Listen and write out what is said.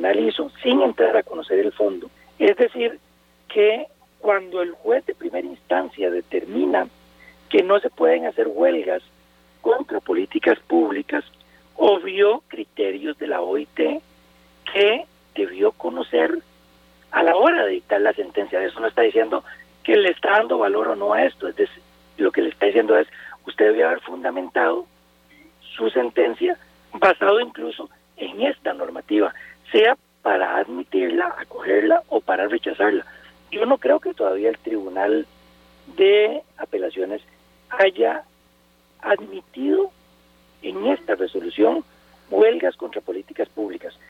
tribunal hizo sin entrar a conocer el fondo. Es decir, que cuando el juez de primera instancia determina que no se pueden hacer huelgas contra políticas públicas, obvió criterios de la OIT que debió conocer a la hora de dictar la sentencia. Eso no está diciendo que le está dando valor o no a esto, es decir, lo que le está diciendo es, usted debió haber fundamentado su sentencia basado incluso en esta normativa, sea para admitirla, acogerla o para rechazarla. Yo no creo que todavía el Tribunal de Apelaciones haya admitido en esta resolución huelgas contra políticas públicas.